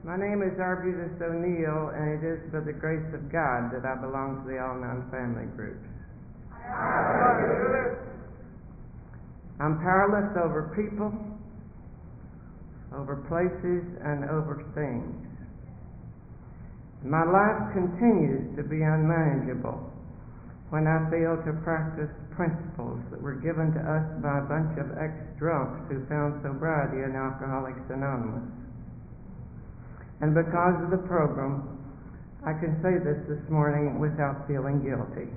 My name is Arbutus O'Neill, and it is by the grace of God that I belong to the Al-Anon family groups. I'm powerless over people, over places, and over things. My life continues to be unmanageable when I fail to practice principles that were given to us by a bunch of ex-drunks who found sobriety in Alcoholics Anonymous. And because of the program, I can say this morning without feeling guilty.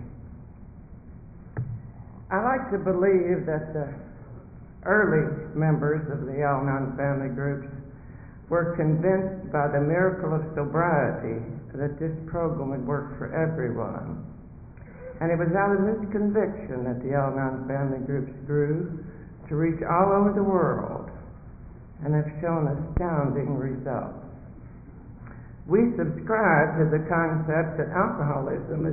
I like to believe that the early members of the Al-Anon family groups were convinced by the miracle of sobriety that this program would work for everyone. And it was out of this conviction that the Al-Anon family groups grew to reach all over the world and have shown astounding results. We subscribe to the concept that alcoholism is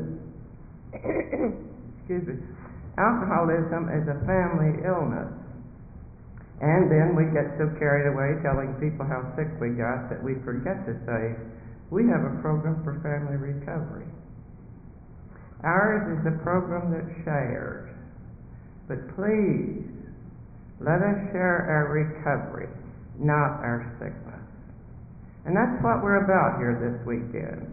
alcoholism is a family illness. And then we get so carried away telling people how sick we got that we forget to say, we have a program for family recovery. Ours is a program that shares. But please, let us share our recovery, not our sickness. And that's what we're about here this weekend.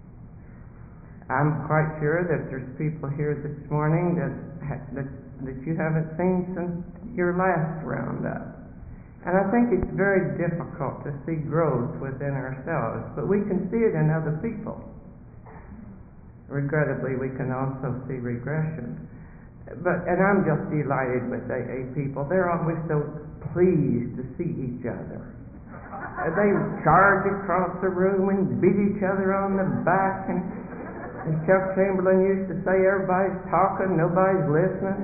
I'm quite sure that there's people here this morning that you haven't seen since your last roundup. And I think it's very difficult to see growth within ourselves, but we can see it in other people. Regrettably, we can also see regression. And I'm just delighted with AA people. They're always so pleased to see each other. They charge across the room and beat each other on the back. And Chuck Chamberlain used to say, everybody's talking, nobody's listening.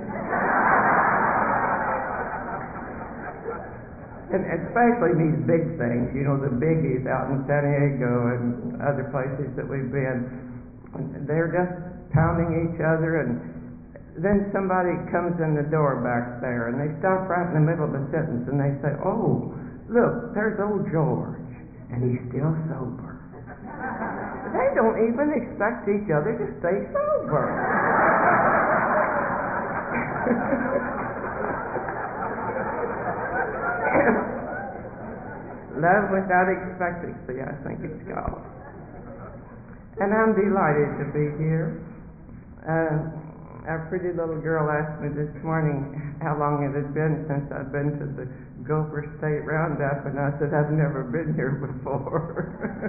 And especially these big things, the biggies out in San Diego and other places that we've been. They're just pounding each other, and then somebody comes in the door back there, and they stop right in the middle of the sentence, and they say, oh, look, there's old George, and he's still sober. They don't even expect each other to stay sober. Love without expectancy, I think it's called. And I'm delighted to be here. Our pretty little girl asked me this morning how long it had been since I'd been to the Gopher State Roundup, and I said, I've never been here before.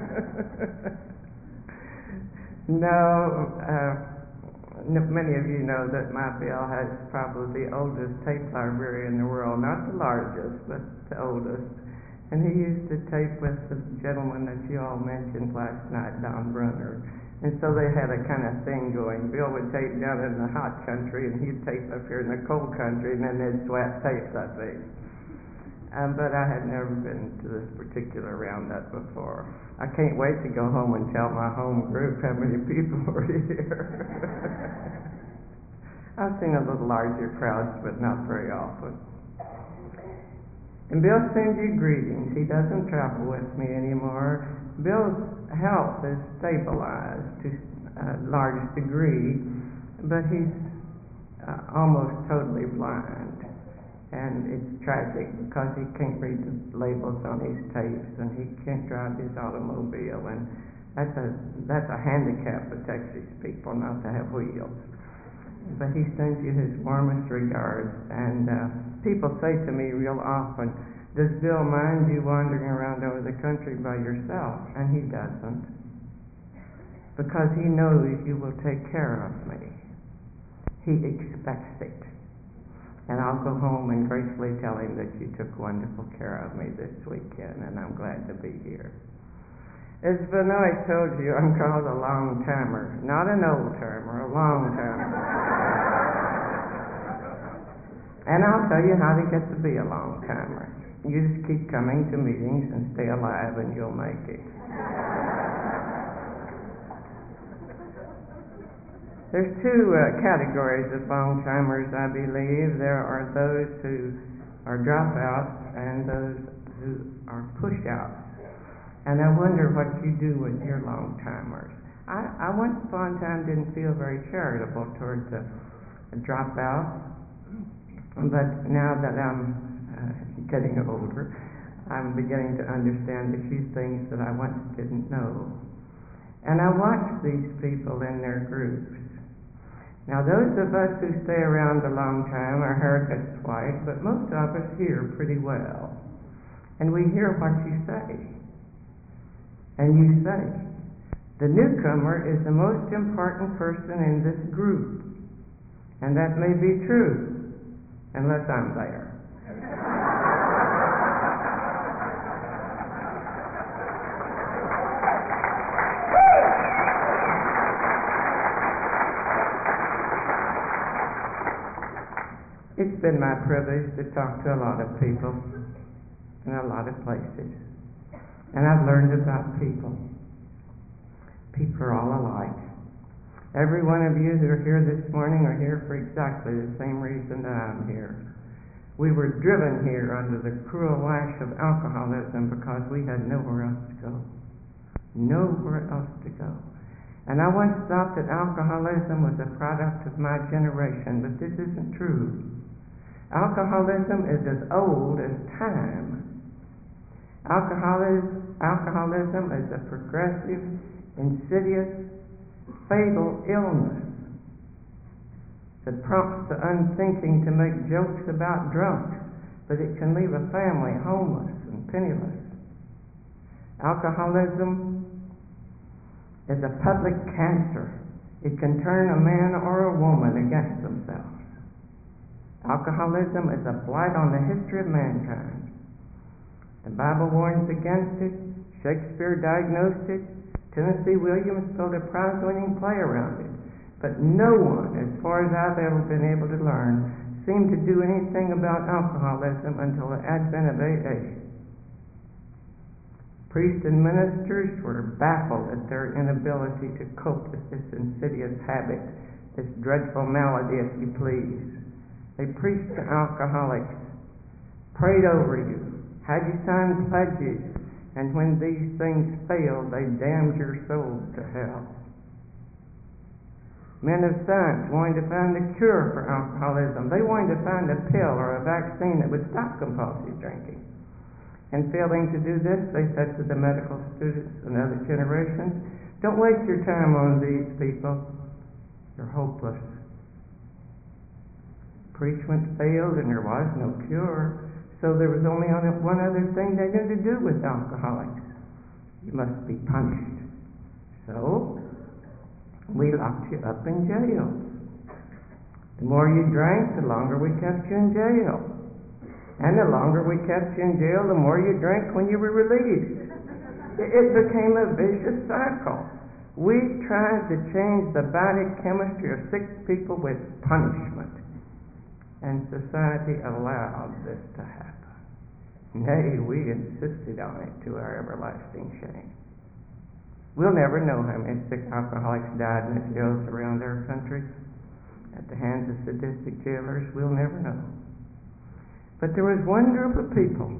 Many of you know that my Bill has probably the oldest tape library in the world, not the largest, but the oldest. And he used to tape with the gentleman that you all mentioned last night, Don Brunner. And so they had a kind of thing going. Bill would tape down in the hot country, and he'd tape up here in the cold country, and then they'd swap tapes, I think. But I had never been to this particular roundup before. I can't wait to go home and tell my home group how many people were here. I've seen a little larger crowds, but not very often. And Bill sends you greetings. He doesn't travel with me anymore. Bill's health is stabilized to a large degree, but he's almost totally blind. And it's tragic because he can't read the labels on his tapes, and he can't drive his automobile. And that's a handicap for Texas people, not to have wheels. But he sends you his warmest regards. And people say to me real often, does Bill mind you wandering around over the country by yourself? And he doesn't. Because he knows you will take care of me. He expects it. And I'll go home and gracefully tell him that you took wonderful care of me this weekend, and I'm glad to be here. As Benoit told you, I'm called a long-timer. Not an old-timer, a long-timer. And I'll tell you how to get to be a long-timer. You just keep coming to meetings and stay alive, and you'll make it. There's two categories of long-timers, I believe. There are those who are dropouts and those who are push-outs. And I wonder what you do with your long-timers. I once upon a time didn't feel very charitable towards the dropouts, but now that I'm getting older, I'm beginning to understand a few things that I once didn't know. And I watch these people in their groups. Now, those of us who stay around a long time, our hair gets white, but most of us hear pretty well. And we hear what you say. And you say, the newcomer is the most important person in this group. And that may be true, unless I'm there. It's been my privilege to talk to a lot of people in a lot of places. And I've learned about people. People are all alike. Every one of you who are here this morning are here for exactly the same reason that I'm here. We were driven here under the cruel lash of alcoholism because we had nowhere else to go. Nowhere else to go. And I once thought that alcoholism was a product of my generation, but this isn't true. Alcoholism is as old as time. Alcoholism is a progressive, insidious, fatal illness that prompts the unthinking to make jokes about drunks, but it can leave a family homeless and penniless. Alcoholism is a public cancer. It can turn a man or a woman against themselves. Alcoholism is a blight on the history of mankind. The Bible warns against it. Shakespeare diagnosed it. Tennessee Williams built a prize-winning play around it. But no one, as far as I've ever been able to learn, seemed to do anything about alcoholism until the advent of AA. Priests and ministers were baffled at their inability to cope with this insidious habit, this dreadful malady, if you please. They preached to alcoholics, prayed over you, had you sign pledges, and when these things failed, they damned your soul to hell. Men of science wanted to find a cure for alcoholism. They wanted to find a pill or a vaccine that would stop compulsive drinking. And failing to do this, they said to the medical students and other generations, don't waste your time on these people. You're hopeless. Preachment failed and there was no cure. So there was only one other thing they knew to do with alcoholics. You must be punished. So we locked you up in jail. The more you drank, the longer we kept you in jail. And the longer we kept you in jail, the more you drank when you were released. It became a vicious cycle. We tried to change the body chemistry of sick people with punishment. And society allowed this to happen. Nay, we insisted on it to our everlasting shame. We'll never know how many sick alcoholics died in the jails around our country at the hands of sadistic jailers. We'll never know. But there was one group of people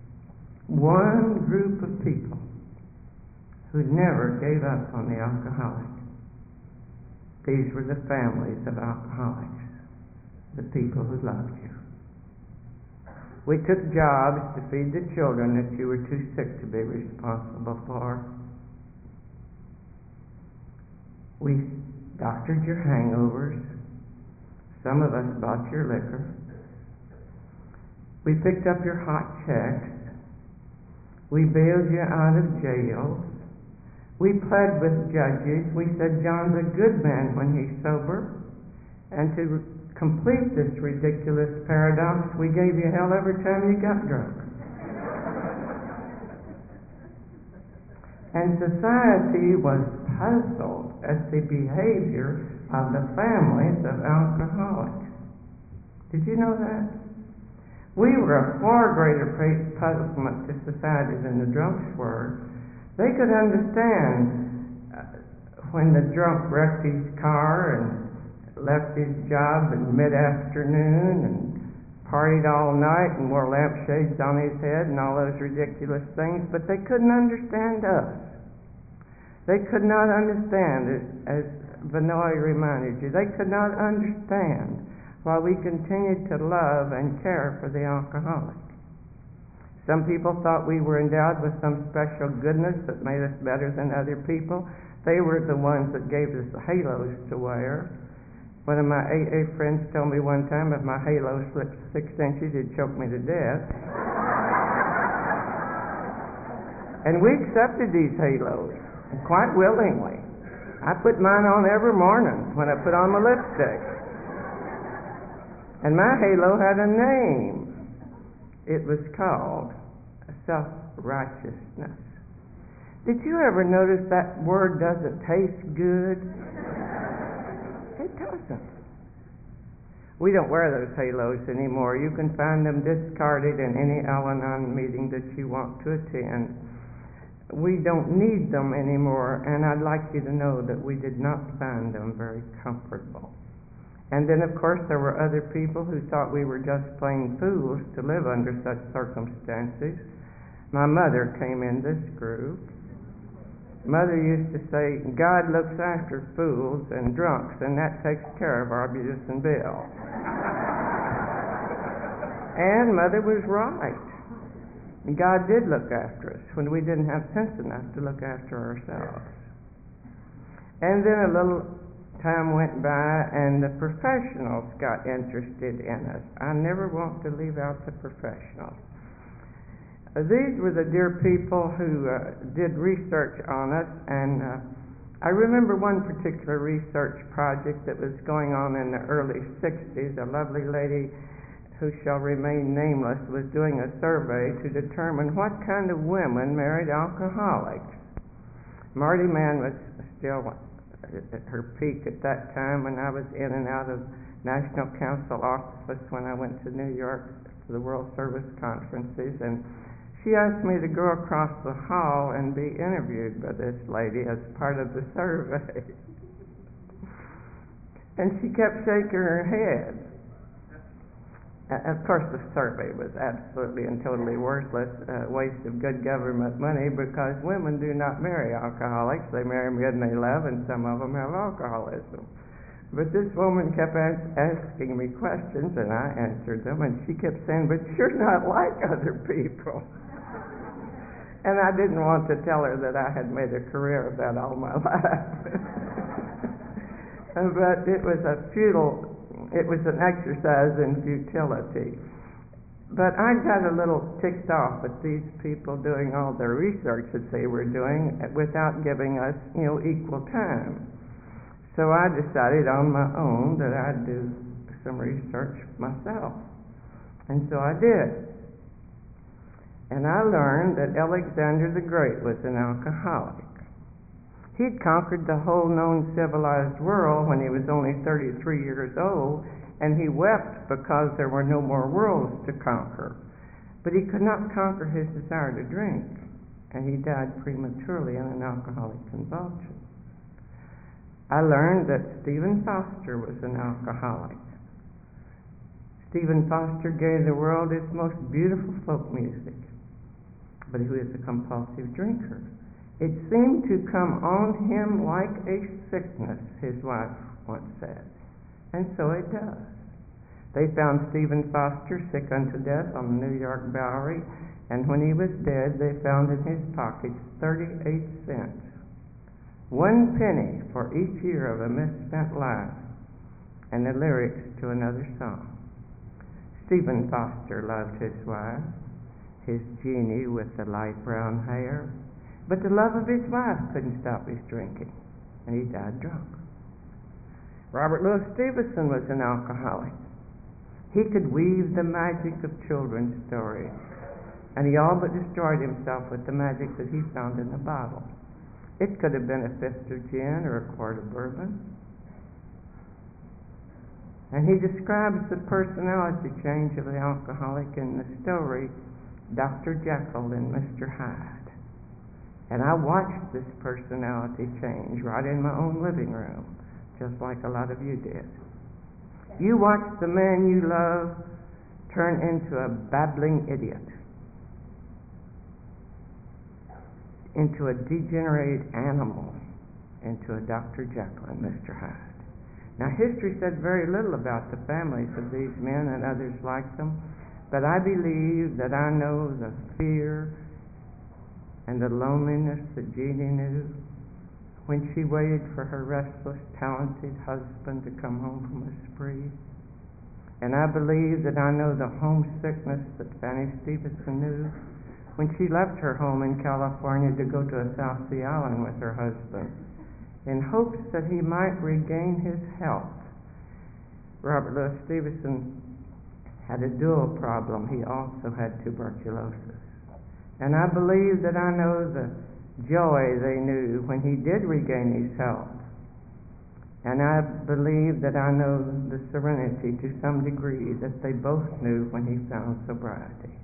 who never gave up on the alcoholic. These were the families of alcoholics. The people who loved you. We took jobs to feed the children that you were too sick to be responsible for. We doctored your hangovers. Some of us bought your liquor. We picked up your hot checks. We bailed you out of jail. We pled with judges. We said John's a good man when he's sober. And to complete this ridiculous paradox, we gave you hell every time you got drunk. And society was puzzled at the behavior of the families of alcoholics. Did you know that? We were a far greater puzzlement to society than the drunks were. They could understand when the drunk wrecked his car and left his job in mid-afternoon and partied all night and wore lampshades on his head and all those ridiculous things, but they couldn't understand us. They could not understand, as Vinoy reminded you, they could not understand why we continued to love and care for the alcoholic. Some people thought we were endowed with some special goodness that made us better than other people. They were the ones that gave us the halos to wear. One of my AA friends told me one time if my halo slipped 6 inches, it'd choke me to death. And we accepted these halos, quite willingly. I put mine on every morning when I put on my lipstick. And my halo had a name. It was called self-righteousness. Did you ever notice that word doesn't taste good? It doesn't. We don't wear those halos anymore. You can find them discarded in any Al-Anon meeting that you want to attend. We don't need them anymore, and I'd like you to know that we did not find them very comfortable. And then, of course, there were other people who thought we were just plain fools to live under such circumstances. My mother came in this group. Mother used to say, God looks after fools and drunks, and that takes care of Arbutus and Bill. And Mother was right. God did look after us when we didn't have sense enough to look after ourselves. And then a little time went by and the professionals got interested in us. I never want to leave out the professionals. These were the dear people who did research on us, and I remember one particular research project that was going on in the early 60s. A lovely lady who shall remain nameless was doing a survey to determine what kind of women married alcoholics. Marty Mann was still at her peak at that time, and I was in and out of National Council office when I went to New York for the World Service conferences, and she asked me to go across the hall and be interviewed by this lady as part of the survey. And she kept shaking her head. Of course, the survey was absolutely and totally worthless, waste of good government money, because women do not marry alcoholics. They marry men they love, and some of them have alcoholism. But this woman kept asking me questions, and I answered them, and she kept saying, but you're not like other people. And I didn't want to tell her that I had made a career of that all my life. But it was an exercise in futility. But I got a little ticked off at these people doing all their research that they were doing without giving us, equal time. So I decided on my own that I'd do some research myself. And so I did. And I learned that Alexander the Great was an alcoholic. He'd conquered the whole known civilized world when he was only 33 years old, and he wept because there were no more worlds to conquer. But he could not conquer his desire to drink, and he died prematurely in an alcoholic convulsion. I learned that Stephen Foster was an alcoholic. Stephen Foster gave the world its most beautiful folk music, but he was a compulsive drinker. It seemed to come on him like a sickness, his wife once said. And so it does. They found Stephen Foster sick unto death on the New York Bowery, and when he was dead, they found in his pockets 38 cents. 1 penny for each year of a misspent life, and the lyrics to another song. Stephen Foster loved his wife, his Jeannie with the light brown hair, but the love of his wife couldn't stop his drinking, and he died drunk. Robert Louis Stevenson was an alcoholic. He could weave the magic of children's stories, and he all but destroyed himself with the magic that he found in the bottle. It could have been a fifth of gin or a quart of bourbon. And he describes the personality change of the alcoholic in the story, Dr. Jekyll and Mr. Hyde. And I watched this personality change right in my own living room, just like a lot of you did. You watch the man you love turn into a babbling idiot, into a degenerated animal, into a Dr. Jekyll and Mr. Hyde. Now, history said very little about the families of these men and others like them, but I believe that I know the fear and the loneliness that Jeannie knew when she waited for her restless, talented husband to come home from a spree. And I believe that I know the homesickness that Fanny Stevenson knew when she left her home in California to go to a South Sea island with her husband in hopes that he might regain his health. Robert Louis Stevenson had a dual problem. He also had tuberculosis. And I believe that I know the joy they knew when he did regain his health. And I believe that I know the serenity to some degree that they both knew when he found sobriety.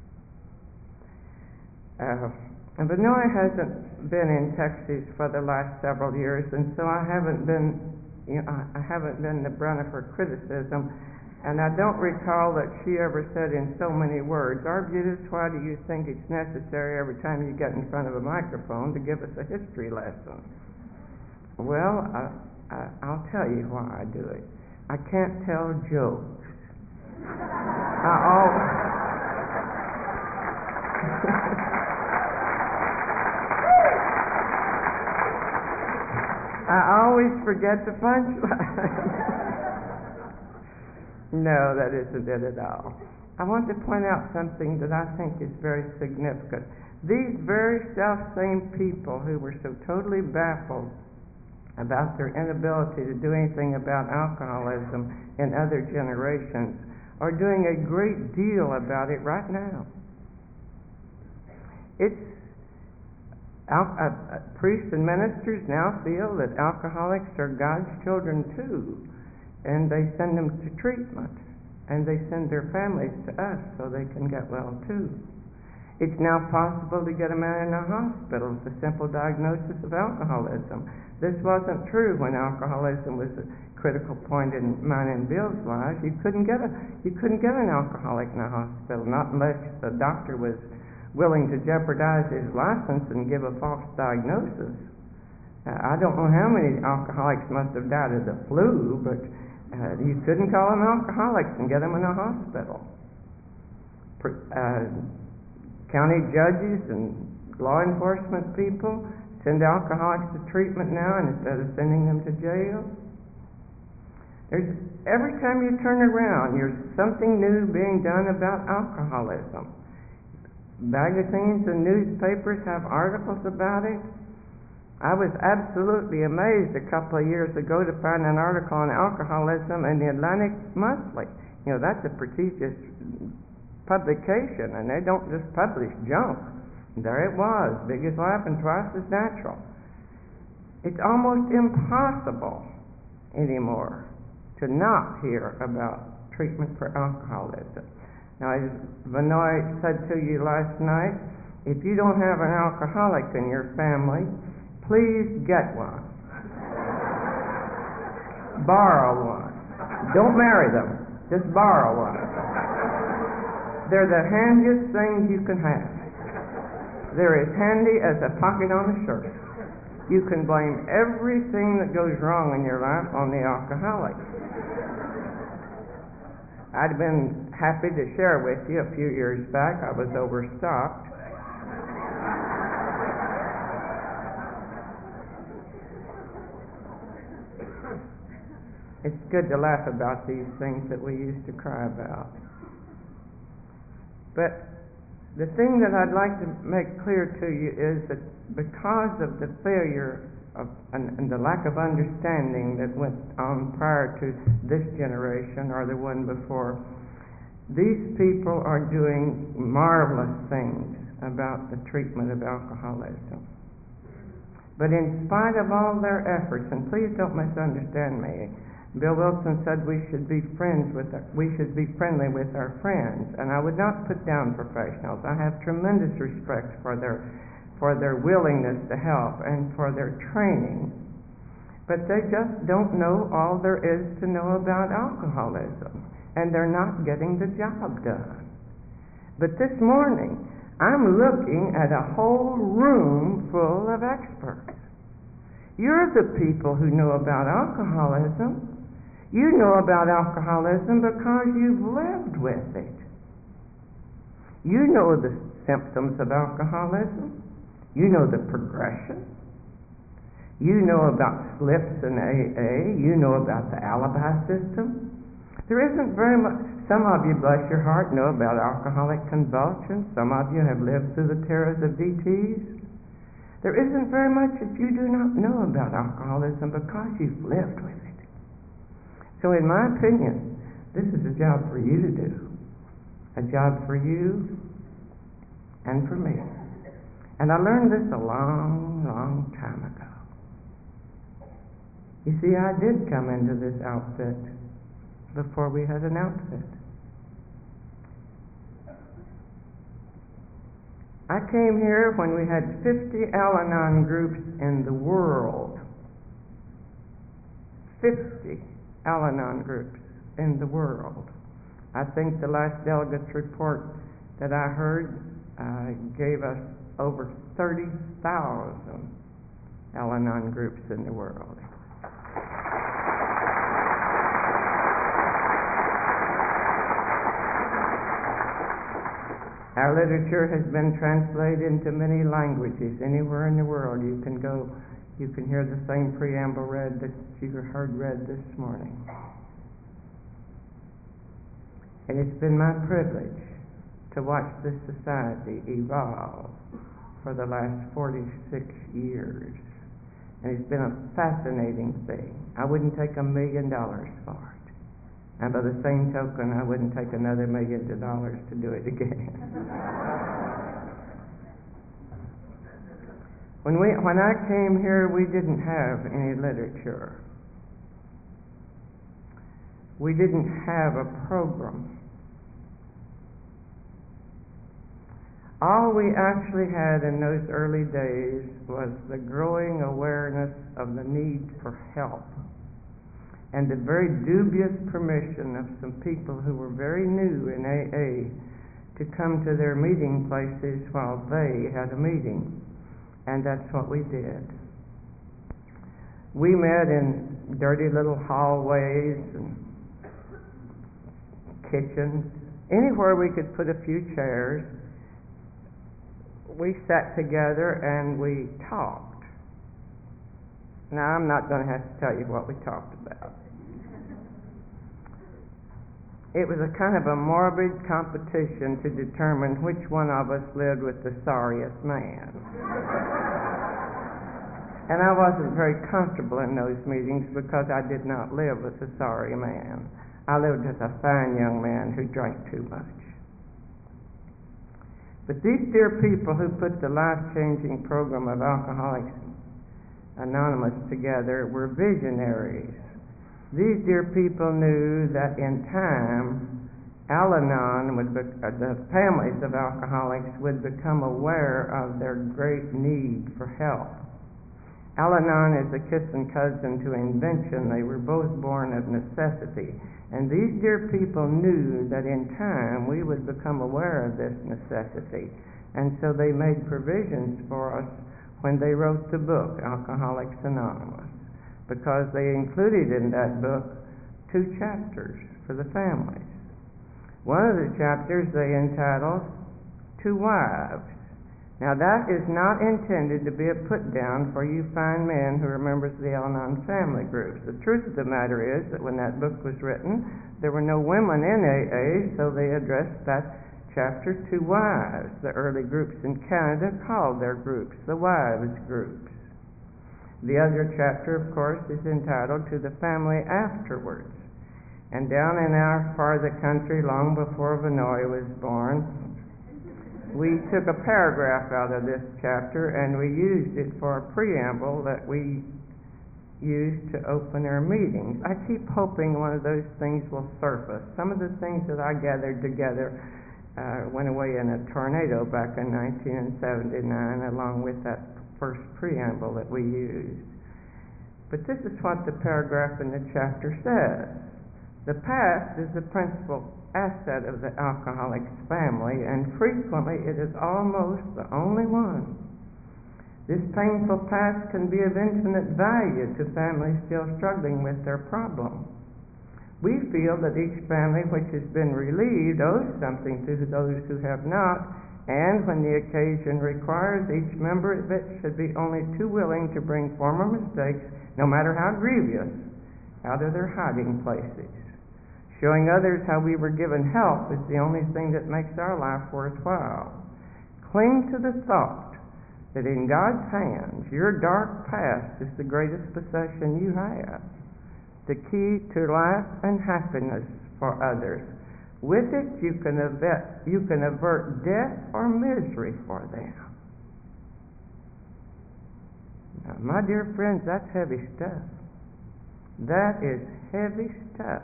And Benoit hasn't been in Texas for the last several years, and so I haven't been the brunt of her criticism, and I don't recall that she ever said in so many words, "Arbutus, why do you think it's necessary every time you get in front of a microphone to give us a history lesson?" Well, I'll tell you why I do it. I can't tell jokes. I always forget the punchline. No, that isn't it at all. I want to point out something that I think is very significant. These very self-same people who were so totally baffled about their inability to do anything about alcoholism in other generations are doing a great deal about it right now. Priests and ministers now feel that alcoholics are God's children too, and they send them to treatment, and they send their families to us so they can get well too. It's now possible to get a man in a hospital with a simple diagnosis of alcoholism. This wasn't true when alcoholism was a critical point in mine and Bill's lives. You couldn't get an alcoholic in a hospital, not unless the doctor was willing to jeopardize his license and give a false diagnosis. I don't know how many alcoholics must have died of the flu, but you couldn't call them alcoholics and get them in a hospital. County judges and law enforcement people send alcoholics to treatment now instead of sending them to jail. Every time you turn around, there's something new being done about alcoholism. Magazines and newspapers have articles about it. I was absolutely amazed a couple of years ago to find an article on alcoholism in the Atlantic Monthly. You know, that's a prestigious publication, and they don't just publish junk. There it was, big as life and twice as natural. It's almost impossible anymore to not hear about treatment for alcoholism. Now, as Benoit said to you last night, if you don't have an alcoholic in your family, please get one. Borrow one. Don't marry them. Just borrow one. They're the handiest things you can have. They're as handy as a pocket on a shirt. You can blame everything that goes wrong in your life on the alcoholic. I'd been happy to share with you a few years back. I was overstocked. It's good to laugh about these things that we used to cry about. But the thing that I'd like to make clear to you is that because of the failure and the lack of understanding that went on prior to this generation or the one before, these people are doing marvelous things about the treatment of alcoholism. But in spite of all their efforts, and please don't misunderstand me, Bill Wilson said we should be friendly with our friends, and I would not put down professionals. I have tremendous respect for their willingness to help and for their training, but they just don't know all there is to know about alcoholism. and they're not getting the job done. But this morning, I'm looking at a whole room full of experts. You're the people who know about alcoholism. You know about alcoholism because you've lived with it. You know the symptoms of alcoholism. You know the progression. You know about slips in AA. You know about the alibi system. There isn't very much. Some of you, bless your heart, know about alcoholic convulsions. Some of you have lived through the terrors of DTs. There isn't very much that you do not know about alcoholism because you've lived with it. So in my opinion, this is a job for you to do. A job for you and for me. And I learned this a long, long time ago. You see, I did come into this outfit before we had an outfit. I came here when we had 50 Al-Anon groups in the world. 50 Al-Anon groups in the world. I think the last delegates report that I heard gave us over 30,000 Al-Anon groups in the world. Our literature has been translated into many languages. Anywhere in the world you can go, you can hear the same preamble read that you heard read this morning. And it's been my privilege to watch this society evolve for the last 46 years. And it's been a fascinating thing. I wouldn't take $1 million for it. And by the same token, I wouldn't take another $1 million to do it again. When I came here, we didn't have any literature. We didn't have a program. All we actually had in those early days was the growing awareness of the need for help, and the very dubious permission of some people who were very new in AA to come to their meeting places while they had a meeting. And that's what we did. We met in dirty little hallways and kitchens. Anywhere we could put a few chairs, we sat together and we talked. Now, I'm not going to have to tell you what we talked about. It was a kind of a morbid competition to determine which one of us lived with the sorriest man. And I wasn't very comfortable in those meetings because I did not live with a sorry man. I lived with a fine young man who drank too much. But these dear people who put the life-changing program of Alcoholics Anonymous together were visionaries. These dear people knew that in time, Al-Anon the families of alcoholics would become aware of their great need for help. Al-Anon is a kissing cousin to invention. They were both born of necessity. And these dear people knew that in time we would become aware of this necessity. And so they made provisions for us when they wrote the book, Alcoholics Anonymous, because they included in that book 2 chapters for the families. One of the chapters they entitled 2 Wives. Now that is not intended to be a put-down for you fine men who are members of the Al-Anon family groups. The truth of the matter is that when that book was written, there were no women in AA, so they addressed that chapter to wives. The early groups in Canada called their groups the wives groups. The other chapter, of course, is entitled To the Family Afterwards. And down in our part of the country, long before Vinoy was born, we took a paragraph out of this chapter and we used it for a preamble that we used to open our meetings. I keep hoping one of those things will surface. Some of the things that I gathered together went away in a tornado back in 1979, along with that first preamble that we used. But this is what the paragraph in the chapter says. The past is the principal asset of the alcoholic's family, and frequently it is almost the only one. This painful past can be of infinite value to families still struggling with their problem. We feel that each family which has been relieved owes something to those who have not, and when the occasion requires, each member of it should be only too willing to bring former mistakes, no matter how grievous, out of their hiding places. Showing others how we were given help is the only thing that makes our life worthwhile. Cling to the thought that in God's hands, your dark past is the greatest possession you have, the key to life and happiness for others. With it, you can avert death or misery for them. Now, my dear friends, that's heavy stuff. That is heavy stuff.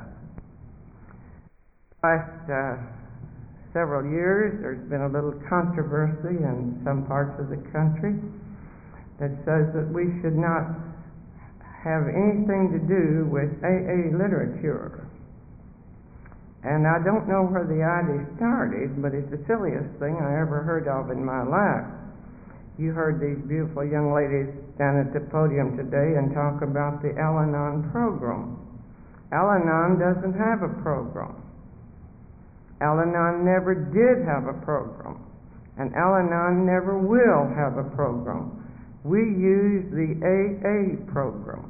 Last several years, there's been a little controversy in some parts of the country that says that we should not have anything to do with AA literature. And I don't know where the idea started, but it's the silliest thing I ever heard of in my life. You heard these beautiful young ladies stand at the podium today and talk about the Al-Anon program. Al-Anon doesn't have a program. Al-Anon never did have a program, and Al-Anon never will have a program. We use the AA program.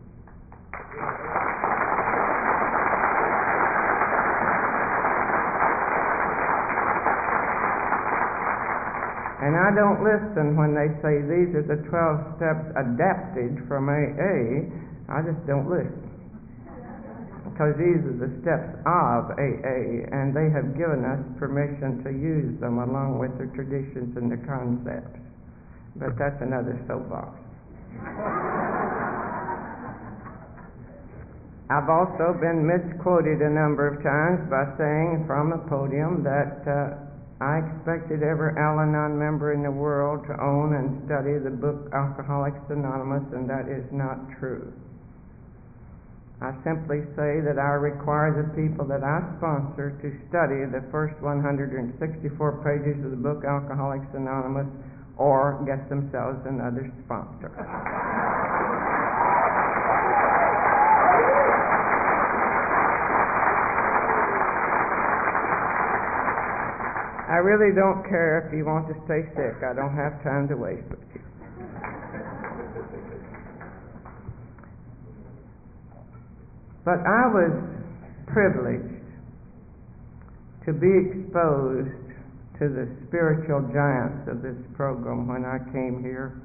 And I don't listen when they say these are the 12 steps adapted from AA. I just don't listen. Because these are the steps of AA, and they have given us permission to use them along with the traditions and the concepts. But that's another soapbox. I've also been misquoted a number of times by saying from the podium that I expected every Al-Anon member in the world to own and study the book Alcoholics Anonymous, and that is not true. I simply say that I require the people that I sponsor to study the first 164 pages of the book Alcoholics Anonymous or get themselves another sponsor. I really don't care if you want to stay sick. I don't have time to waste with you. But I was privileged to be exposed to the spiritual giants of this program when I came here.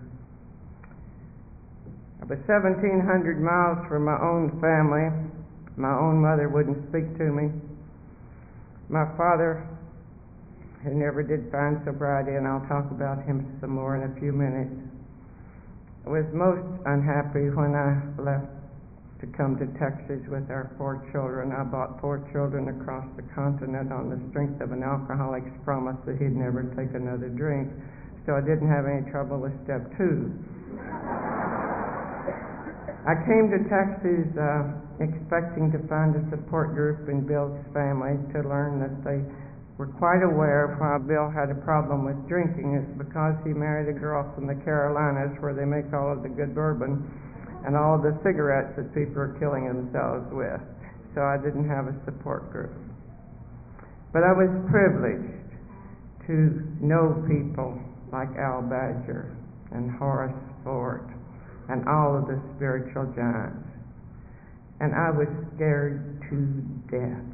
I was 1,700 miles from my own family. My own mother wouldn't speak to me. My father, who never did find sobriety, and I'll talk about him some more in a few minutes, was most unhappy when I left to come to Texas with our 4 children. I brought 4 children across the continent on the strength of an alcoholic's promise that he'd never take another drink, so I didn't have any trouble with step 2. I came to Texas expecting to find a support group in Bill's family, to learn that they were quite aware of why Bill had a problem with drinking. It's because he married a girl from the Carolinas, where they make all of the good bourbon and all of the cigarettes that people are killing themselves with. So I didn't have a support group. But I was privileged to know people like Al Badger and Horace Fort and all of the spiritual giants. And I was scared to death.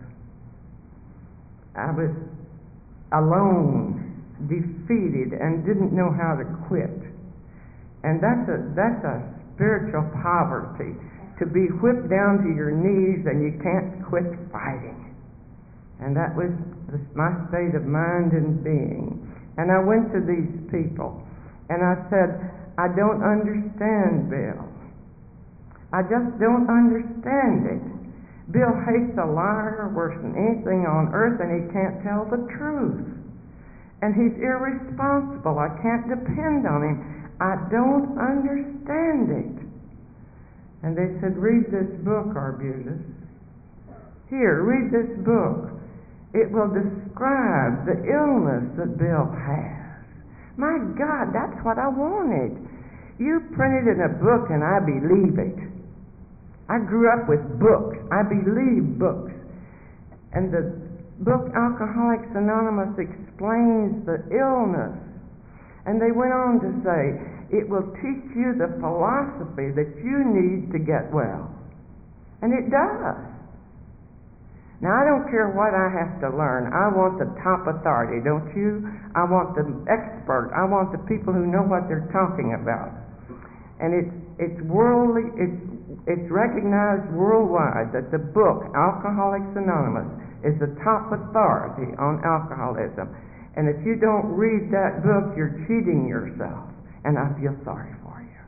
I was alone, defeated, and didn't know how to quit. And that's a spiritual poverty, to be whipped down to your knees and you can't quit fighting. And that was my state of mind and being. And I went to these people and I said, I don't understand Bill. I just don't understand it. Bill hates a liar worse than anything on earth, and he can't tell the truth. And he's irresponsible. I can't depend on him. I don't understand it. And they said, read this book, Arbutus. Here, read this book. It will describe the illness that Bill has. My God, that's what I wanted. You printed in a book and I believe it. I grew up with books. I believe books. And the book Alcoholics Anonymous explains the illness. And they went on to say, it will teach you the philosophy that you need to get well. And it does. Now, I don't care what I have to learn. I want the top authority, don't you? I want the expert. I want the people who know what they're talking about. And it's worldly. It's recognized worldwide that the book Alcoholics Anonymous is the top authority on alcoholism. And if you don't read that book, you're cheating yourself. And I feel sorry for you.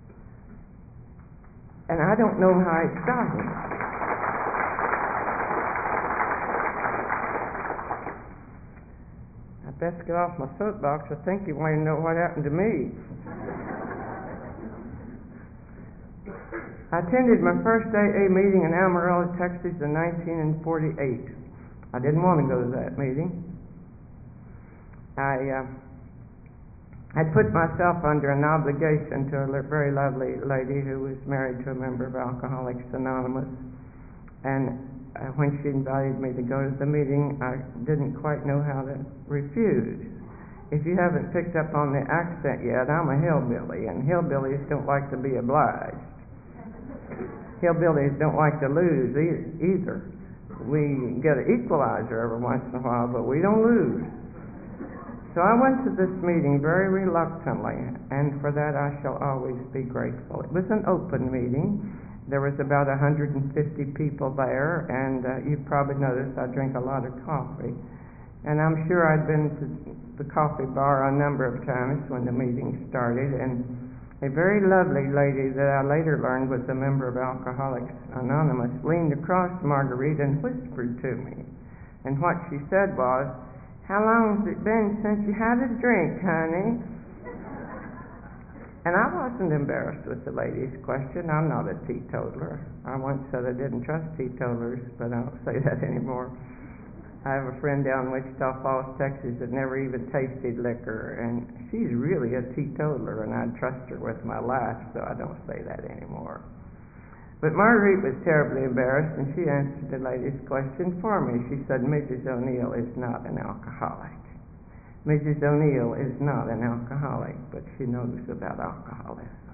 And I don't know how it started. I best get off my soapbox. I think you want to know what happened to me. I attended my first AA meeting in Amarillo, Texas in 1948. I didn't want to go to that meeting. I had put myself under an obligation to a very lovely lady who was married to a member of Alcoholics Anonymous. And when she invited me to go to the meeting, I didn't quite know how to refuse. If you haven't picked up on the accent yet, I'm a hillbilly, and hillbillies don't like to be obliged. Hillbillies don't like to lose either. We get an equalizer every once in a while, but we don't lose. So I went to this meeting very reluctantly, and for that I shall always be grateful. It was an open meeting. There was about 150 people there, and you probably noticed I drink a lot of coffee. And I'm sure I'd been to the coffee bar a number of times when the meeting started, and a very lovely lady that I later learned was a member of Alcoholics Anonymous leaned across Marguerite and whispered to me. And what she said was, "How long has it been since you had a drink, honey?" And I wasn't embarrassed with the lady's question. I'm not a teetotaler. I once said I didn't trust teetotalers, but I don't say that anymore. I have a friend down in Wichita Falls, Texas that never even tasted liquor, and she's really a teetotaler, and I'd trust her with my life, so I don't say that anymore. But Marguerite was terribly embarrassed, and she answered the lady's question for me. She said, "Mrs. O'Neill is not an alcoholic. Mrs. O'Neill is not an alcoholic, but she knows about alcoholism."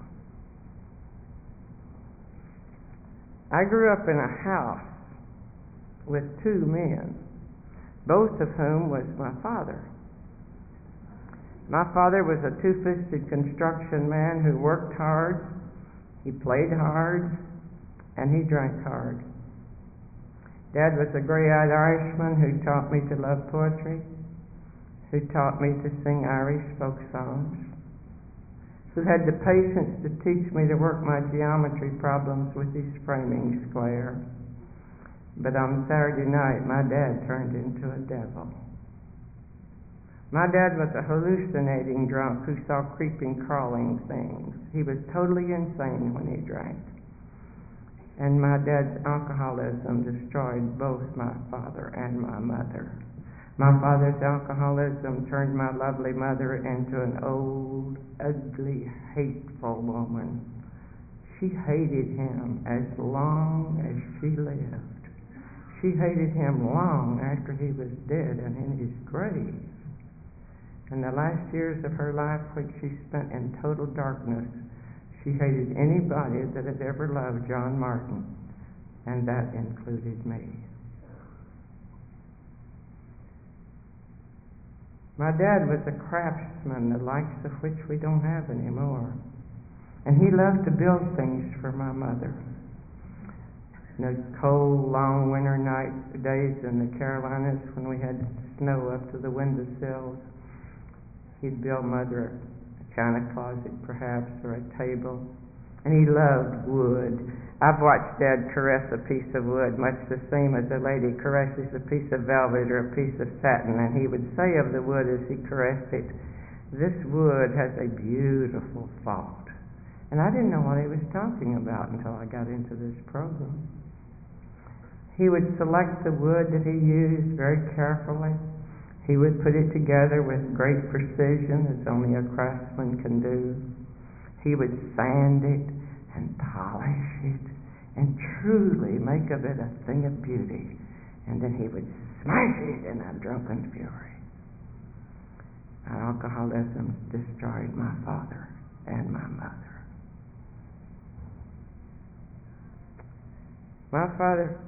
I grew up in a house with two men, both of whom was my father. My father was a two-fisted construction man who worked hard, he played hard, and he drank hard. Dad was a gray-eyed Irishman who taught me to love poetry, who taught me to sing Irish folk songs, who had the patience to teach me to work my geometry problems with his framing square. But on Saturday night, my dad turned into a devil. My dad was a hallucinating drunk who saw creeping, crawling things. He was totally insane when he drank. And my dad's alcoholism destroyed both my father and my mother. My father's alcoholism turned my lovely mother into an old, ugly, hateful woman. She hated him as long as she lived. She hated him long after he was dead and in his grave. In the last years of her life, which she spent in total darkness, she hated anybody that had ever loved John Martin, and that included me. My dad was a craftsman, the likes of which we don't have anymore. And he loved to build things for my mother. In the cold, long winter days in the Carolinas when we had snow up to the windowsills, he'd build Mother a china closet perhaps, or a table. And he loved wood. I've watched Dad caress a piece of wood much the same as a lady caresses a piece of velvet or a piece of satin, and he would say of the wood as he caressed it, "This wood has a beautiful thought." And I didn't know what he was talking about until I got into this program. He would select the wood that he used very carefully. He would put it together with great precision, as only a craftsman can do. He would sand it and polish it and truly make of it a thing of beauty. And then he would smash it in a drunken fury. Alcoholism destroyed my father and my mother. My father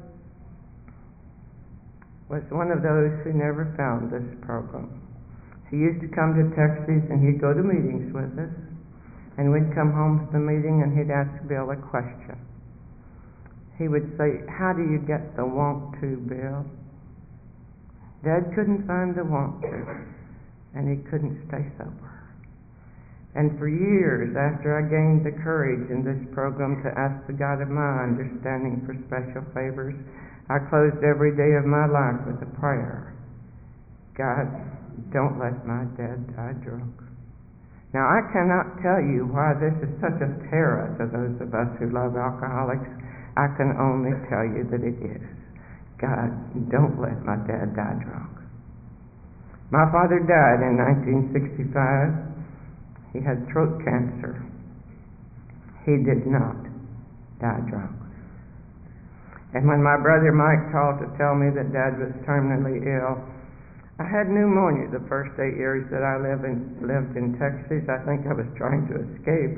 was one of those who never found this program. He used to come to Texas and he'd go to meetings with us, and we'd come home from the meeting and he'd ask Bill a question. He would say, "How do you get the want to, Bill?" Dad couldn't find the want to, and he couldn't stay sober. And for years after I gained the courage in this program to ask the God of my understanding for special favors, I closed every day of my life with a prayer. God, don't let my dad die drunk. Now, I cannot tell you why this is such a terror to those of us who love alcoholics. I can only tell you that it is. God, don't let my dad die drunk. My father died in 1965. He had throat cancer. He did not die drunk. And when my brother Mike called to tell me that Dad was terminally ill, I had pneumonia the first 8 years that I lived in Texas. I think I was trying to escape.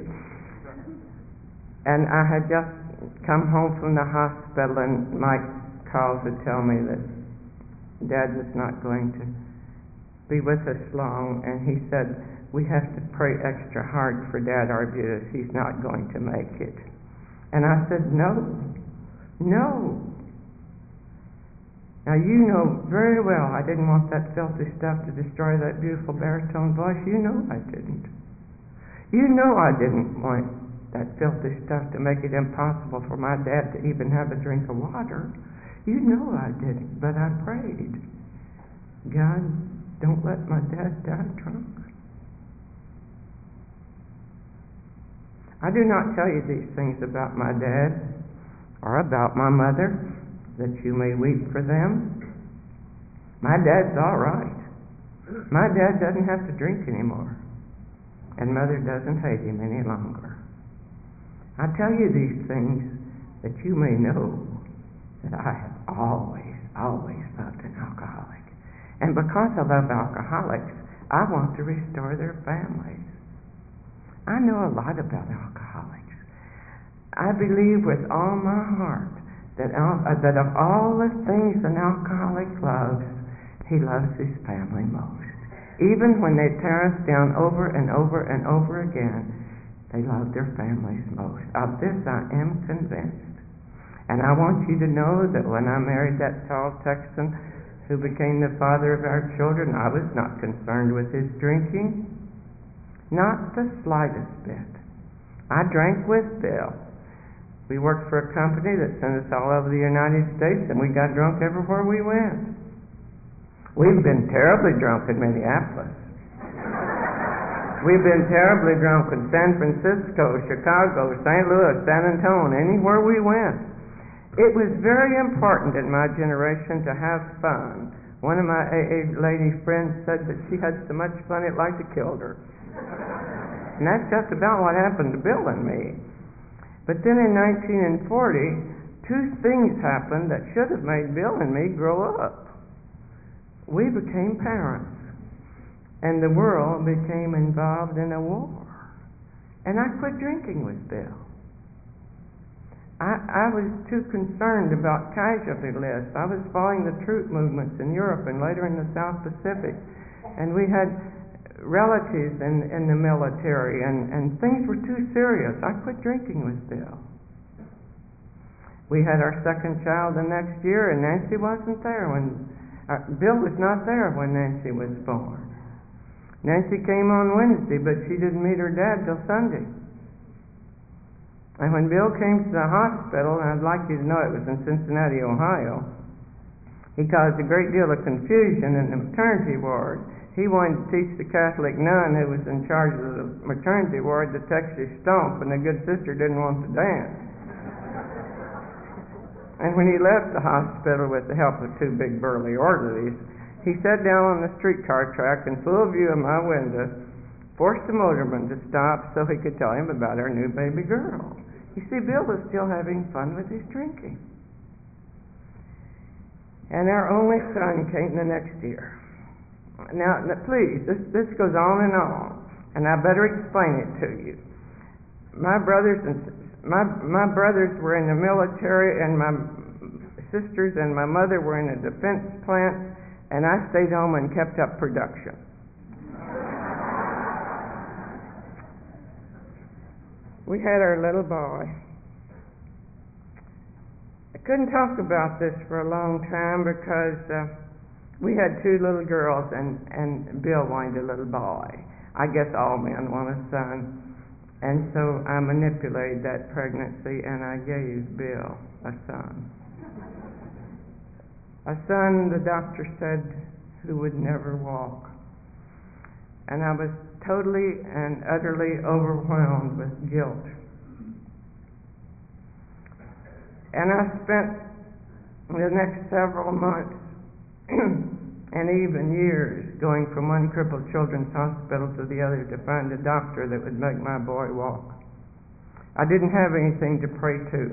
And I had just come home from the hospital, and Mike called to tell me that Dad was not going to be with us long, and he said, "We have to pray extra hard for Dad Arbutus. He's not going to make it." And I said, No. Now you know very well I didn't want that filthy stuff to destroy that beautiful baritone voice. You know I didn't. You know I didn't want that filthy stuff to make it impossible for my dad to even have a drink of water. You know I didn't, but I prayed. God, don't let my dad die drunk. I do not tell you these things about my dad or about my mother, that you may weep for them. My dad's all right. My dad doesn't have to drink anymore, and Mother doesn't hate him any longer. I tell you these things that you may know that I have always loved an alcoholic. And because I love alcoholics, I want to restore their families. I know a lot about alcoholics. I believe with all my heart that of all the things an alcoholic loves, he loves his family most. Even when they tear us down over and over and over again, they love their families most. Of this I am convinced. And I want you to know that when I married that tall Texan who became the father of our children, I was not concerned with his drinking. Not the slightest bit. I drank with Bill. We worked for a company that sent us all over the United States, and we got drunk everywhere we went. We've been terribly drunk in Minneapolis. We've been terribly drunk in San Francisco, Chicago, St. Louis, San Antonio, anywhere we went. It was very important in my generation to have fun. One of my AA lady friends said that she had so much fun it like to kill her. And that's just about what happened to Bill and me. But then in 1940, two things happened that should have made Bill and me grow up. We became parents, and the world became involved in a war. And I quit drinking with Bill. I was too concerned about casualty lists. I was following the troop movements in Europe and later in the South Pacific. And we had relatives in the military, and things were too serious. I quit drinking with Bill. We had our second child the next year, and Nancy wasn't there when Bill was not there when Nancy was born. Nancy came on Wednesday, but she didn't meet her dad till Sunday. And when Bill came to the hospital, and I'd like you to know it was in Cincinnati, Ohio, he caused a great deal of confusion in the maternity ward. He wanted to teach the Catholic nun who was in charge of the maternity ward the Texas Stomp, and the good sister didn't want to dance. And when he left the hospital with the help of two big burly orderlies, he sat down on the streetcar track in full view of my window, forced the motorman to stop so he could tell him about our new baby girl. You see, Bill was still having fun with his drinking. And our only son came the next year. Now, please, this goes on, and I better explain it to you. My brothers were in the military, and my sisters and my mother were in a defense plant, and I stayed home and kept up production. We had our little boy. I couldn't talk about this for a long time because we had two little girls, and Bill wanted a little boy. I guess all men want a son. And so I manipulated that pregnancy, and I gave Bill a son. A son, the doctor said, who would never walk. And I was totally and utterly overwhelmed with guilt. And I spent the next several months and even years going from one crippled children's hospital to the other to find a doctor that would make my boy walk. I didn't have anything to pray to,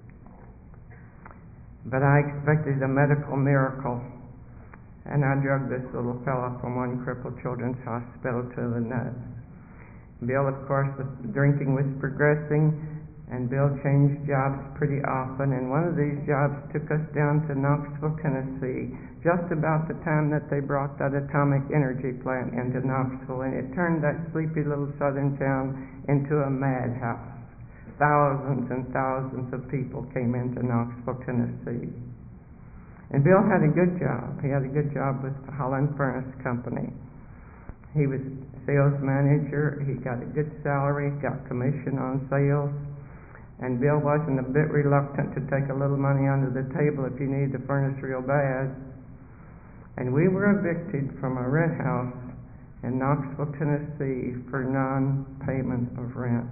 but I expected a medical miracle, and I drugged this little fella from one crippled children's hospital to the nuts. Bill, of course, the drinking was progressing, and Bill changed jobs pretty often, and one of these jobs took us down to Knoxville, Tennessee, just about the time that they brought that atomic energy plant into Knoxville, and it turned that sleepy little southern town into a madhouse. Thousands and thousands of people came into Knoxville, Tennessee. And Bill had a good job. He had a good job with the Holland Furnace Company. He was sales manager. He got a good salary, got commission on sales. And Bill wasn't a bit reluctant to take a little money under the table if you needed the furnace real bad. And we were evicted from a rent house in Knoxville, Tennessee for non-payment of rent.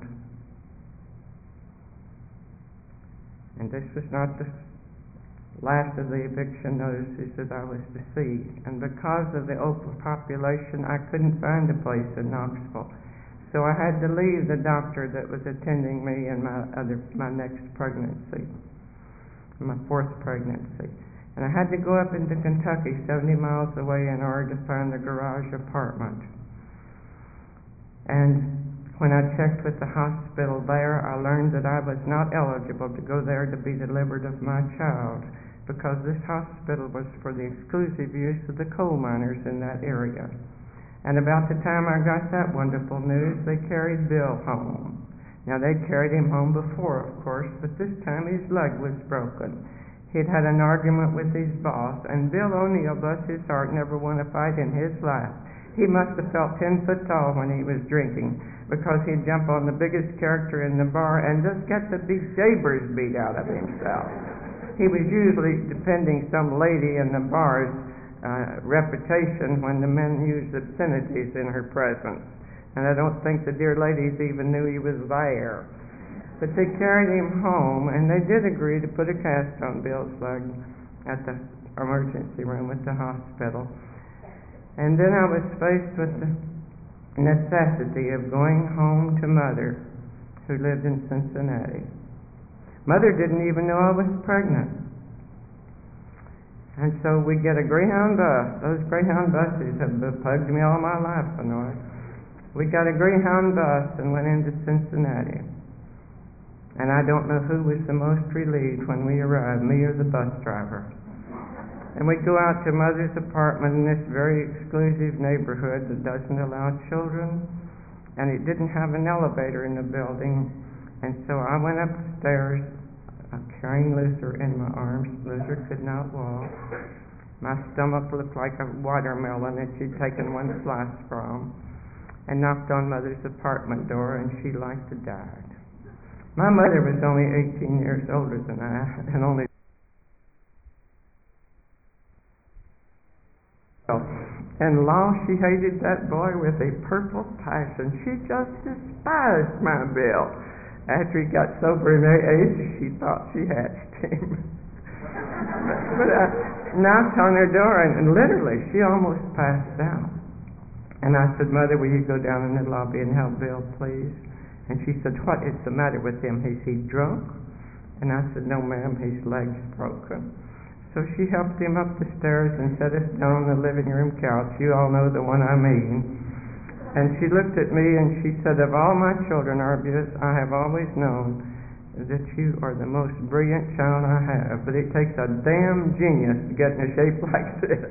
And this was not the last of the eviction notices that I was to see. And because of the overpopulation, I couldn't find a place in Knoxville. So I had to leave the doctor that was attending me in my next pregnancy, my fourth pregnancy. And I had to go up into Kentucky, 70 miles away, in order to find a garage apartment. And when I checked with the hospital there, I learned that I was not eligible to go there to be delivered of my child, because this hospital was for the exclusive use of the coal miners in that area. And about the time I got that wonderful news, they carried Bill home. Now, they'd carried him home before, of course, but this time his leg was broken. He'd had an argument with his boss, and Bill O'Neill, bless his heart, never won a fight in his life. He must have felt 10 foot tall when he was drinking, because he'd jump on the biggest character in the bar and just get the bejeebers beat out of himself. He was usually defending some lady in the bar's reputation when the men used obscenities in her presence. And I don't think the dear ladies even knew he was there. But they carried him home, and they did agree to put a cast on Bill's leg at the emergency room at the hospital. And then I was faced with the necessity of going home to Mother, who lived in Cincinnati. Mother didn't even know I was pregnant. And so we get a Greyhound bus. Those Greyhound buses have bugged me all my life, Honora. We got a Greyhound bus and went into Cincinnati. And I don't know who was the most relieved when we arrived, me or the bus driver. And we go out to Mother's apartment in this very exclusive neighborhood that doesn't allow children, and it didn't have an elevator in the building. And so I went upstairs, carrying Luther in my arms. Luther could not walk. My stomach looked like a watermelon that she'd taken one slice from, and knocked on Mother's apartment door, and she like to died. My mother was only 18 years older than I, and only and law, she hated that boy with a purple passion. She just despised my Bill. After he got sober in her age, she thought she hatched him. but I knocked on her door, and literally, she almost passed out. And I said, Mother, will you go down in the lobby and help Bill, please? And she said, what is the matter with him? Is he drunk? And I said, no, ma'am, his leg's broken. So she helped him up the stairs and set us down on the living room couch. You all know the one I mean. And she looked at me and she said, of all my children, Arbius, I have always known that you are the most brilliant child I have, but it takes a damn genius to get in a shape like this.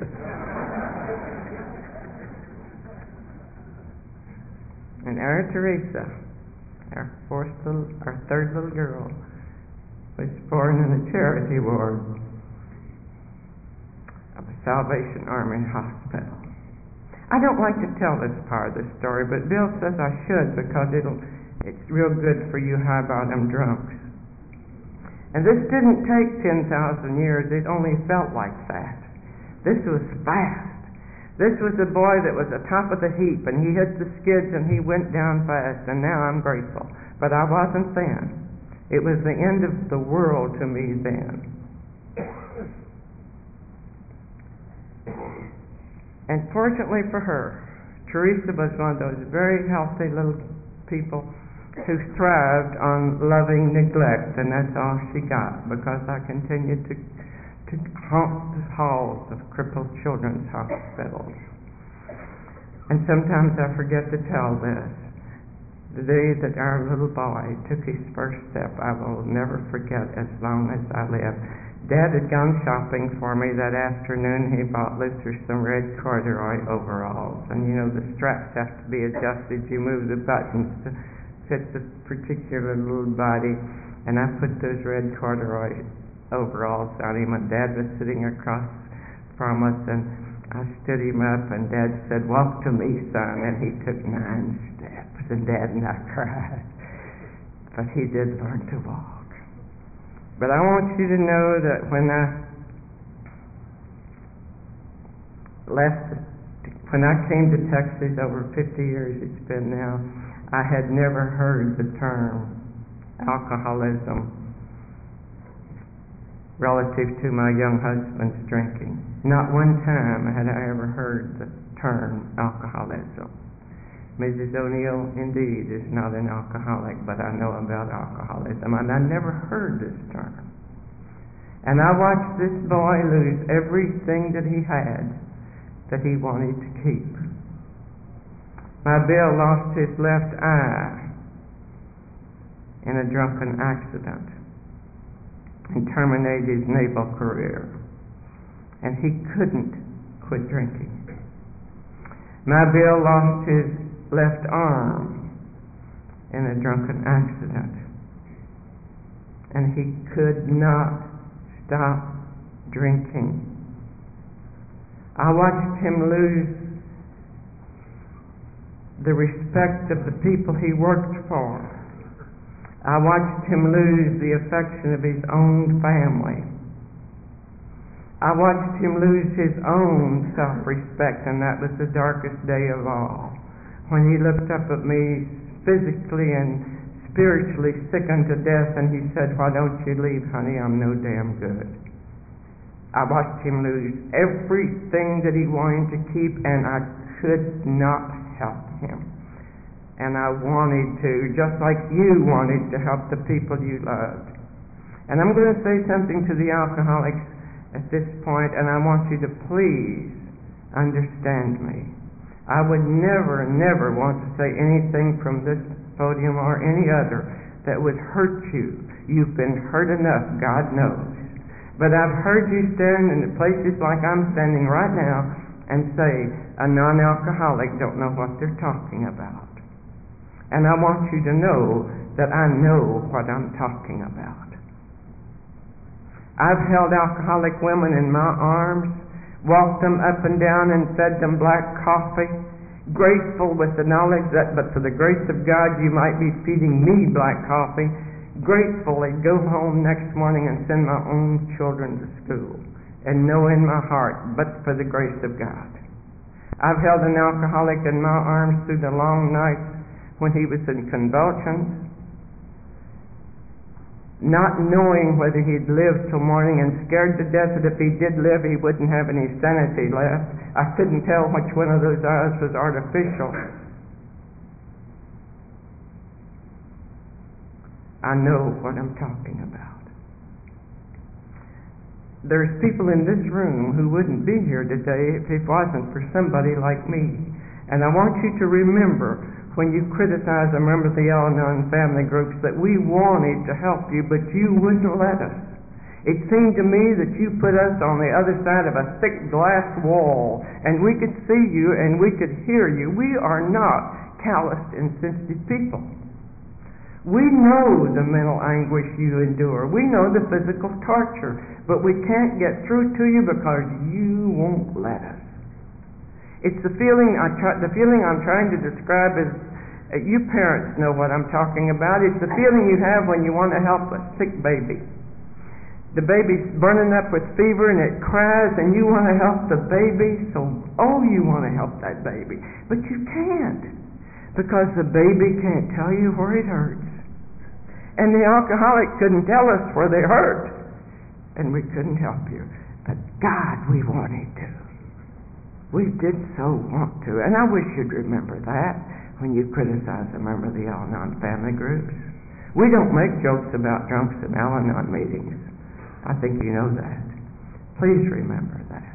And our Teresa, our third little girl, was born in the charity ward of the Salvation Army Hospital. I don't like to tell this part of the story, but Bill says I should because it's real good for you high-bottom drunks. And this didn't take 10,000 years. It only felt like that. This was fast. This was a boy that was atop of the heap, and he hit the skids and he went down fast, and now I'm grateful. But I wasn't then. It was the end of the world to me then. And fortunately for her, Teresa was one of those very healthy little people who thrived on loving neglect, and that's all she got, because I continued to haunt the halls of crippled children's hospitals. And sometimes I forget to tell this. The day that our little boy took his first step, I will never forget as long as I live. Dad had gone shopping for me that afternoon. He bought Luther some red corduroy overalls, and you know the straps have to be adjusted. You move the buttons to fit the particular little body, and I put those red corduroy overalls on him, and Dad was sitting across from us, and I stood him up, and Dad said, walk to me, son, and he took 9 steps, and Dad and I cried, but he did learn to walk. But I want you to know that when I came to Texas, over 50 years it's been now, I had never heard the term alcoholism relative to my young husband's drinking. Not one time had I ever heard the term alcoholism. Mrs. O'Neill, indeed, is not an alcoholic, but I know about alcoholism, and I never heard this term. And I watched this boy lose everything that he had that he wanted to keep. My Bill lost his left eye in a drunken accident and terminated his naval career, and he couldn't quit drinking. My Bill lost his left arm in a drunken accident, and he could not stop drinking. I watched him lose the respect of the people he worked for. I watched him lose the affection of his own family. I watched him lose his own self-respect, and that was the darkest day of all, when he looked up at me physically and spiritually sick unto death, and he said, why don't you leave, honey? I'm no damn good. I watched him lose everything that he wanted to keep, and I could not help him. And I wanted to, just like you wanted to help the people you loved. And I'm going to say something to the alcoholics at this point, and I want you to please understand me. I would never, never want to say anything from this podium or any other that would hurt you. You've been hurt enough, God knows. But I've heard you stand in places like I'm standing right now and say, a non-alcoholic don't know what they're talking about. And I want you to know that I know what I'm talking about. I've held alcoholic women in my arms, walked them up and down and fed them black coffee, grateful with the knowledge that but for the grace of God you might be feeding me black coffee, gratefully go home next morning and send my own children to school, and know in my heart, but for the grace of God. I've held an alcoholic in my arms through the long nights when he was in convulsions, not knowing whether he'd live till morning, and scared to death that if he did live, he wouldn't have any sanity left. I couldn't tell which one of those eyes was artificial. I know what I'm talking about. There's people in this room who wouldn't be here today if it wasn't for somebody like me. And I want you to remember, when you criticize a member of the Al-Anon family groups, that we wanted to help you, but you wouldn't let us. It seemed to me that you put us on the other side of a thick glass wall, and we could see you and we could hear you. We are not calloused and sensitive people. We know the mental anguish you endure. We know the physical torture, but we can't get through to you because you won't let us. It's the feeling I'm trying to describe is, you parents know what I'm talking about. It's the feeling you have when you want to help a sick baby. The baby's burning up with fever and it cries, and you want to help the baby, so you want to help that baby. But you can't, because the baby can't tell you where it hurts. And the alcoholic couldn't tell us where they hurt, and we couldn't help you. But God, we wanted to. We did so want to. And I wish you'd remember that when you criticize a member of the Al-Anon family groups. We don't make jokes about drunks in Al-Anon meetings. I think you know that. Please remember that.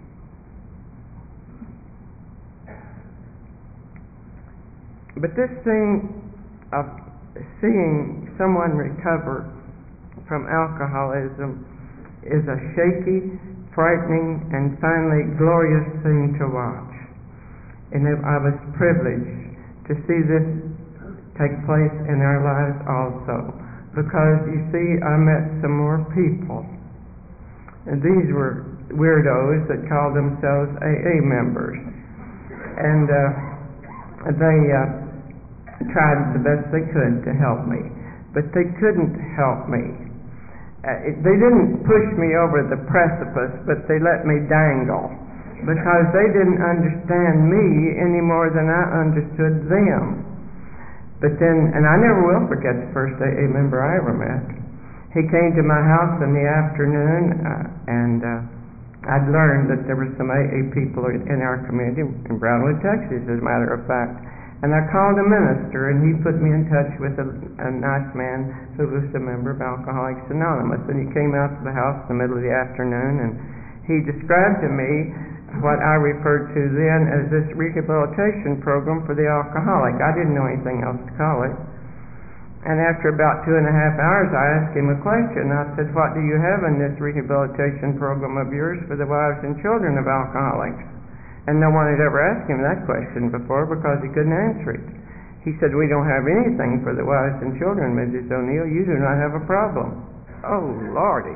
But this thing of seeing someone recover from alcoholism is a shaky, frightening, and finally glorious thing to watch. And I was privileged to see this take place in our lives also, because you see, I met some more people, and these were weirdos that called themselves AA members, and they tried the best they could to help me, but they couldn't help me. They didn't push me over the precipice, but they let me dangle, because they didn't understand me any more than I understood them. But then, and I never will forget the first AA member I ever met. He came to my house in the afternoon, and I'd learned that there were some AA people in our community in Brownwood, Texas, as a matter of fact. And I called a minister, and he put me in touch with a nice man who was a member of Alcoholics Anonymous. And he came out to the house in the middle of the afternoon, and he described to me what I referred to then as this rehabilitation program for the alcoholic. I didn't know anything else to call it. And after about 2.5 hours, I asked him a question. I said, "What do you have in this rehabilitation program of yours for the wives and children of alcoholics?" And no one had ever asked him that question before, because he couldn't answer it. He said, "We don't have anything for the wives and children, Mrs. O'Neill. You do not have a problem." Oh, Lordy.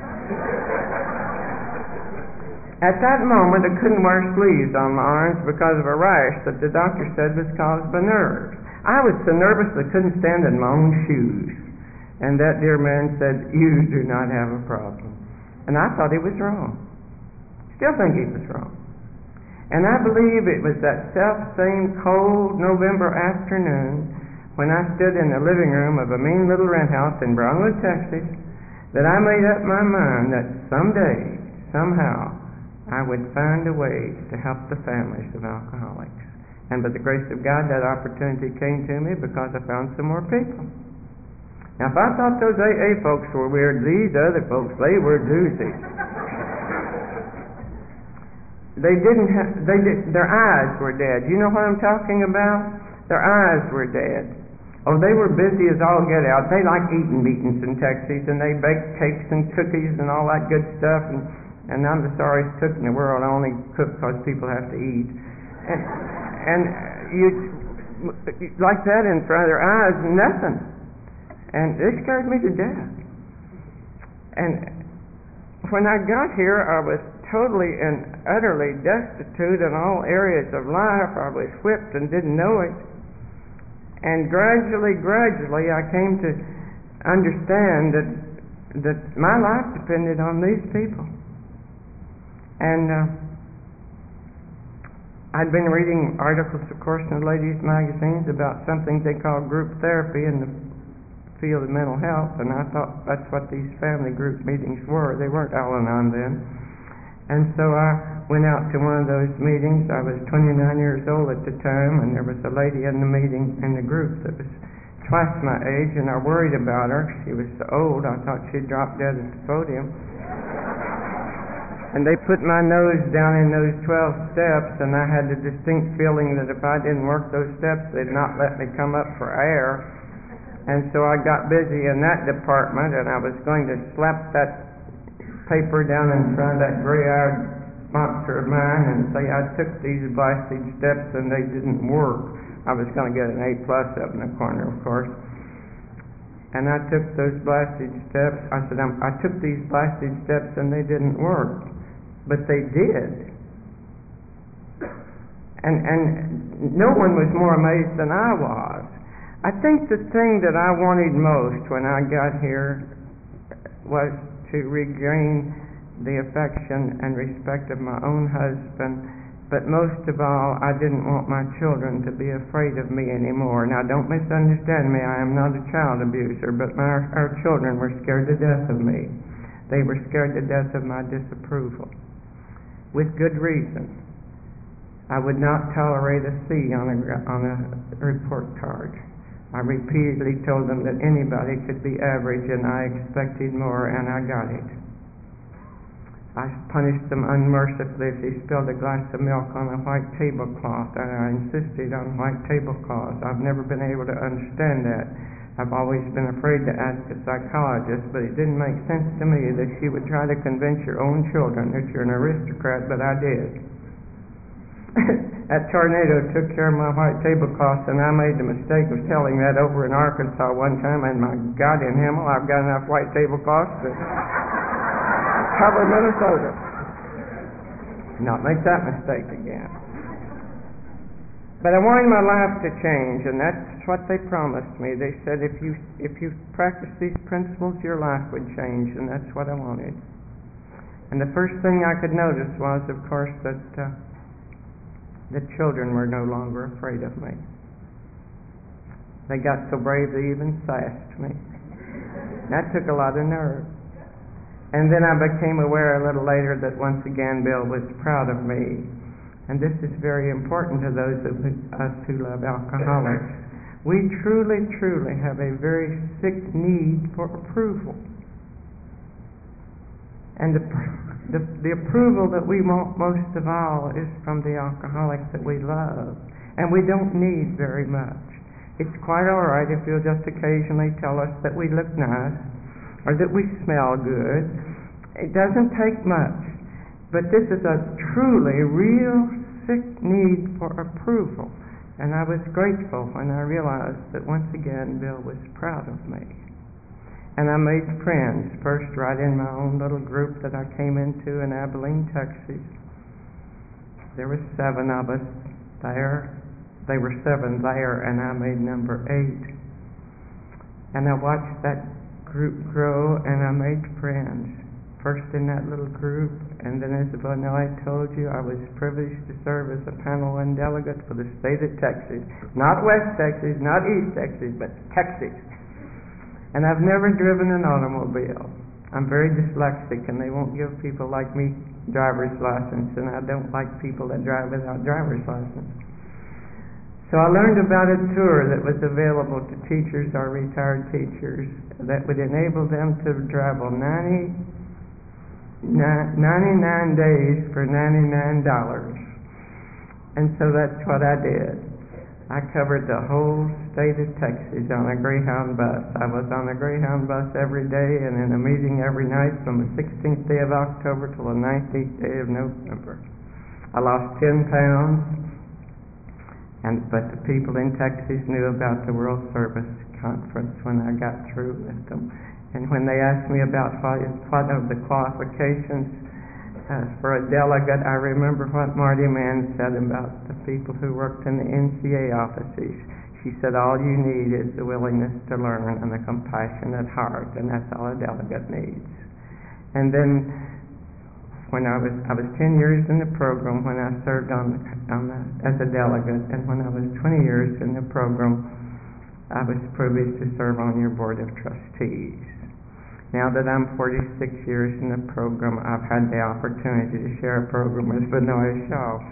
At that moment, I couldn't wear sleeves on my arms because of a rash that the doctor said was caused by nerves. I was so nervous I couldn't stand in my own shoes. And that dear man said, "You do not have a problem." And I thought he was wrong. Still think he was wrong. And I believe it was that self-same cold November afternoon when I stood in the living room of a mean little rent house in Brownwood, Texas, that I made up my mind that someday, somehow, I would find a way to help the families of alcoholics. And by the grace of God, that opportunity came to me because I found some more people. Now, if I thought those AA folks were weird, these other folks, they were doozies. Their eyes were dead. You know what I'm talking about? Their eyes were dead. Oh, they were busy as all get out. They like eating meetings in Texas, and they bake cakes and cookies and all that good stuff. And I'm the sorriest cook in the world. I only cook because people have to eat. And you like that in front of their eyes, nothing. And it scared me to death. And when I got here, I was totally and utterly destitute in all areas of life. I was whipped and didn't know it. And gradually, I came to understand that my life depended on these people. And I'd been reading articles, of course, in the ladies' magazines about something they call group therapy, and the field of mental health, and I thought that's what these family group meetings were. They weren't Al-Anon then. And so I went out to one of those meetings. I was 29 years old at the time, and there was a lady in the meeting, in the group, that was twice my age, and I worried about her. She was so old, I thought she'd drop dead at the podium. And they put my nose down in those 12 steps, and I had the distinct feeling that if I didn't work those steps, they'd not let me come up for air. And so I got busy in that department, and I was going to slap that paper down in front of that gray-eyed sponsor of mine and say I took these blasted steps and they didn't work. I was going to get an A+ up in the corner, of course. And I took those blasted steps. I said, I took these blasted steps and they didn't work. But they did. And no one was more amazed than I was. I think the thing that I wanted most when I got here was to regain the affection and respect of my own husband. But most of all, I didn't want my children to be afraid of me anymore. Now, don't misunderstand me. I am not a child abuser, but our children were scared to death of me. They were scared to death of my disapproval. With good reason. I would not tolerate a C on a report card. I repeatedly told them that anybody could be average, and I expected more, and I got it. I punished them unmercifully if they spilled a glass of milk on a white tablecloth, and I insisted on white tablecloths. I've never been able to understand that. I've always been afraid to ask a psychologist, but it didn't make sense to me that she would try to convince your own children that you're an aristocrat, but I did. That tornado took care of my white tablecloths, and I made the mistake of telling that over in Arkansas one time, and my God in Himmel, I've got enough white tablecloths to cover Minnesota. Not make that mistake again. But I wanted my life to change, and that's what they promised me. They said, if you practice these principles, your life would change, and that's what I wanted. And the first thing I could notice was, of course, that the children were no longer afraid of me. They got so brave they even sassed me. That took a lot of nerve. And then I became aware a little later that once again Bill was proud of me. And this is very important to those of us who love alcoholics. We truly, truly have a very sick need for approval. And the approval that we want most of all is from the alcoholic that we love. And we don't need very much. It's quite all right if you'll just occasionally tell us that we look nice or that we smell good. It doesn't take much. But this is a truly real sick need for approval. And I was grateful when I realized that once again Bill was proud of me. And I made friends, first right in my own little group that I came into in Abilene, Texas. There were 7 of us there. They were 7 there, and I made number 8. And I watched that group grow, and I made friends. First in that little group, and then as I told you, I was privileged to serve as a panel one delegate for the state of Texas. Not West Texas, not East Texas, but Texas. And I've never driven an automobile. I'm very dyslexic, and they won't give people like me driver's license, and I don't like people that drive without driver's license. So I learned about a tour that was available to teachers or retired teachers that would enable them to travel 99 days for $99. And so that's what I did. I covered the whole state of Texas on a Greyhound bus. I was on a Greyhound bus every day and in a meeting every night from the 16th day of October till the 19th day of November. I lost 10 pounds, but the people in Texas knew about the World Service Conference when I got through with them. And when they asked me about what of the qualifications for a delegate, I remember what Marty Mann said about the people who worked in the NCA offices. She said, all you need is the willingness to learn and a compassionate heart, and that's all a delegate needs. And then when I was 10 years in the program when I served as a delegate, and when I was 20 years in the program, I was privileged to serve on your board of trustees. Now that I'm 46 years in the program, I've had the opportunity to share a program with Vanoy Shaw.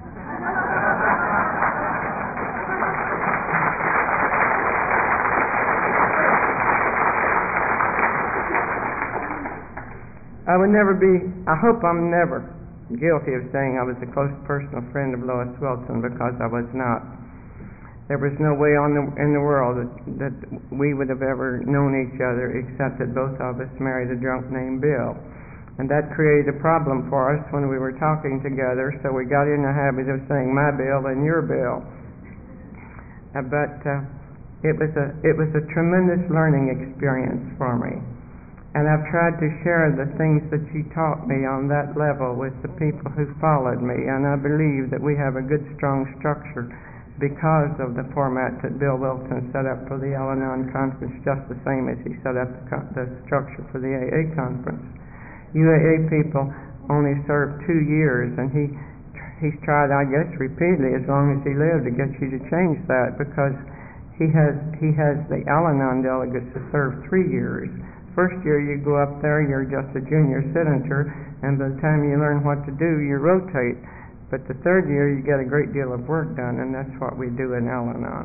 I hope I'm never guilty of saying I was a close personal friend of Lois Wilson, because I was not. There was no way in the world that we would have ever known each other, except that both of us married a drunk named Bill. And that created a problem for us when we were talking together, so we got in the habit of saying my Bill and your Bill. But it was a tremendous learning experience for me. And I've tried to share the things that she taught me on that level with the people who followed me, and I believe that we have a good, strong structure because of the format that Bill Wilson set up for the Al-Anon conference, just the same as he set up the structure for the AA conference. UAA people only served 2 years, and he's tried, I guess, repeatedly, as long as he lived, to get you to change that, because he has the Al-Anon delegates to serve 3 years. First year you go up there, you're just a junior senator, and by the time you learn what to do, you rotate. But the third year you get a great deal of work done, and that's what we do in Al-Anon.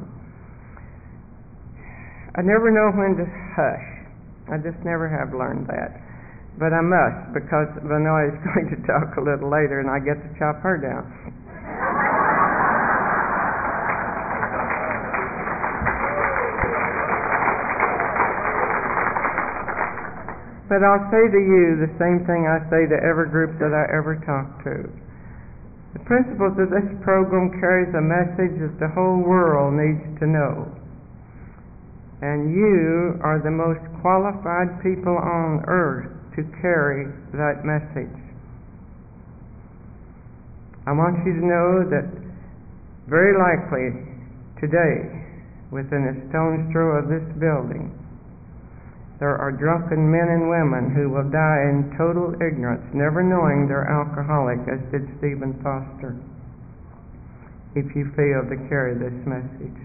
I never know when to hush. I just never have learned that. But I must, because Vanoy is going to talk a little later, and I get to chop her down. But I'll say to you the same thing I say to every group that I ever talk to. The principles of this program carries a message that the whole world needs to know. And you are the most qualified people on earth to carry that message. I want you to know that very likely today, within a stone's throw of this building, there are drunken men and women who will die in total ignorance, never knowing they're alcoholic, as did Stephen Foster, if you fail to carry this message.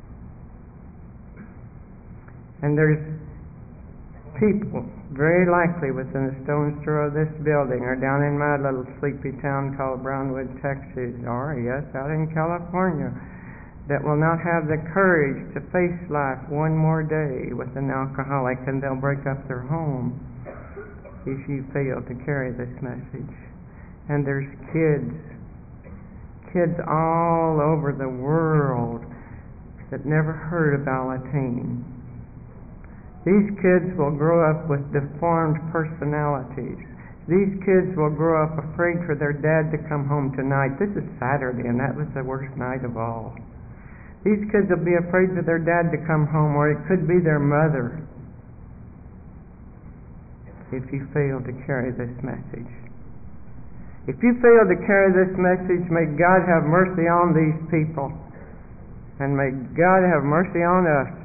And there's people, very likely within a stone's throw of this building, or down in my little sleepy town called Brownwood, Texas, or yes, out in California, that will not have the courage to face life one more day with an alcoholic, and they'll break up their home if you fail to carry this message. And there's kids all over the world that never heard of Alateen. These kids will grow up with deformed personalities. These kids will grow up afraid for their dad to come home tonight. This is Saturday, and that was the worst night of all. These kids will be afraid for their dad to come home, or it could be their mother, if you fail to carry this message. If you fail to carry this message, may God have mercy on these people, and may God have mercy on us.